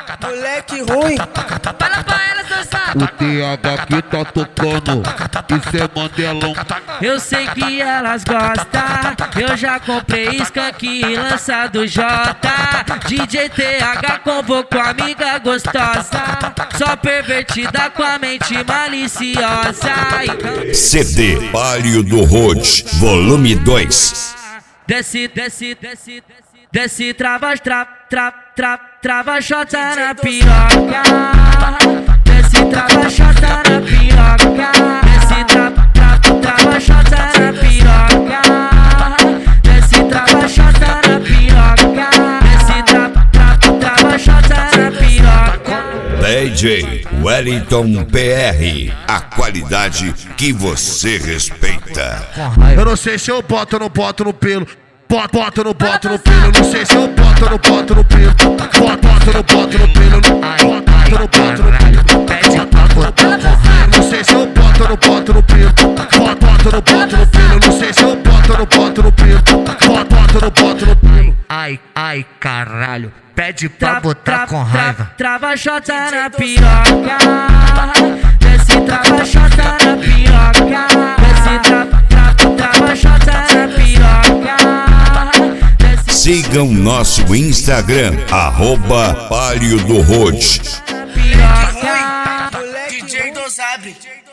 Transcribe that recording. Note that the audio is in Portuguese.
Moleque ruim. Fala pra elas dançar. O TH que tá tocando, isso é Mandelão. Eu sei que elas gostam. Eu já comprei skunk e lança do Jota. DJ TH convocou amiga gostosa, só pervertida com a mente maliciosa. CD Palio do Road, volume 2. Desce, desce, desce, desce, trava, trava, chota na piroca. Desce, trava, chota na piroca. Desce, trava, chota na piroca. Desce, trava, chota na piroca. Desce, trava, chota na piroca. DJ Wellington PR, a qualidade que você respeita. Eu não sei se eu boto ou não boto no pelo. Boto ou não boto no pelo. Eu não sei se eu boto ou não boto no pelo. Boto ou não boto no pelo. Boto ou não boto no pelo. Eu não sei se eu boto ou não boto no pelo. Boto ou não boto no pelo. Eu não sei se eu boto ou não boto no pelo. Boto ou não boto no pelo. Ai, caralho. Pede pra botar com raiva. Trava, chota na piroca. Desce, trava, chota na piroca. Desce, trava, chota na piroca. Sigam nosso Instagram, @Palio do Road. Piroca. DJ Dosab.